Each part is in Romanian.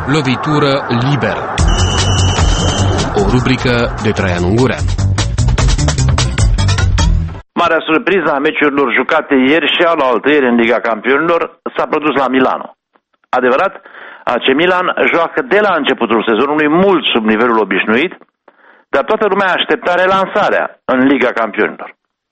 Lovitură liberă. O rubrică de Traian Ungurean. Marea surpriză a meciurilor jucate ieri și alaltăieri în Liga Campionilor s-a produs la Milano. Adevărat, AC Milan joacă de la începutul sezonului mult sub nivelul obișnuit, dar toată lumea aștepta relansarea în Liga Campionilor.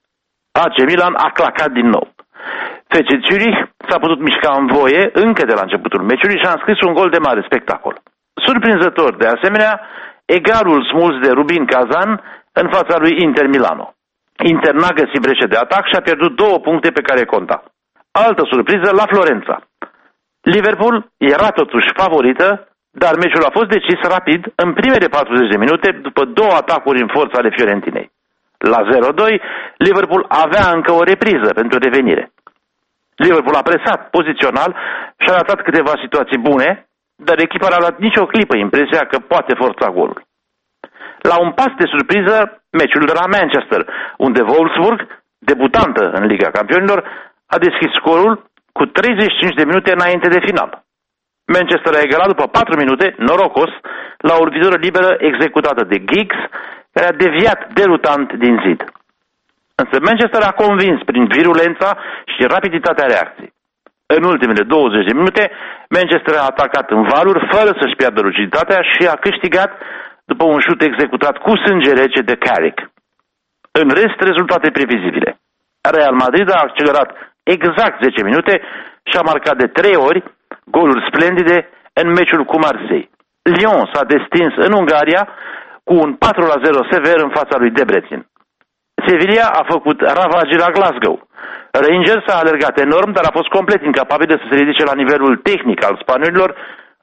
AC Milan a clacat din nou. FC Zürich s-a putut mișca în voie încă de la începutul meciului și a înscris un gol de mare spectacol. Surprinzător, de asemenea, egalul smuls de Rubin Kazan în fața lui Inter Milano. Inter n-a găsit breșe de atac și a pierdut 2 puncte pe care conta. Altă surpriză la Florența. Liverpool era totuși favorită, dar meciul a fost decis rapid în primele 40 de minute după 2 atacuri în forță ale Fiorentinei. La 0-2, Liverpool avea încă o repriză pentru revenire. Liverpool a presat pozițional și a ratat câteva situații bune, dar echipa n-a luat nicio clipă impresia că poate forța golul. La un pas de surpriză, meciul de la Manchester, unde Wolfsburg, debutantă în Liga Campionilor, a deschis scorul cu 35 de minute înainte de final. Manchester a egalat după 4 minute, norocos, la o lovitură liberă executată de Giggs, care a deviat derutant din zid. Însă Manchester a convins prin virulența și rapiditatea reacției. În ultimele 20 de minute, Manchester a atacat în valuri fără să-și piardă luciditatea și a câștigat după un șut executat cu sânge rece de Carrick. În rest, rezultate previzibile. Real Madrid a accelerat exact 10 minute și a marcat de 3 ori goluri splendide în meciul cu Marseille. Lyon s-a destins în Ungaria cu un 4-0 sever în fața lui Debrecen. Sevilla a făcut ravagii la Glasgow. Rangers a alergat enorm, dar a fost complet incapabil să se ridice la nivelul tehnic al spaniolilor.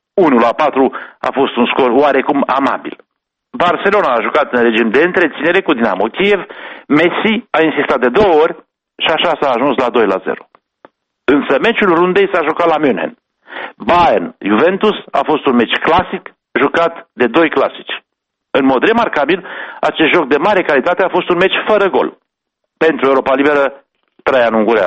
1-4 a fost un scor oarecum amabil. Barcelona a jucat în regim de întreținere cu Dinamo Kiev. Messi a insistat de 2 ori și așa s-a ajuns la 2-0. Însă meciul rundei s-a jucat la München. Bayern-Juventus a fost un meci clasic jucat de 2 clasici. În mod remarcabil, acest joc de mare calitate a fost un meci fără gol. Pentru Europa Liberă, Traian Ungurean.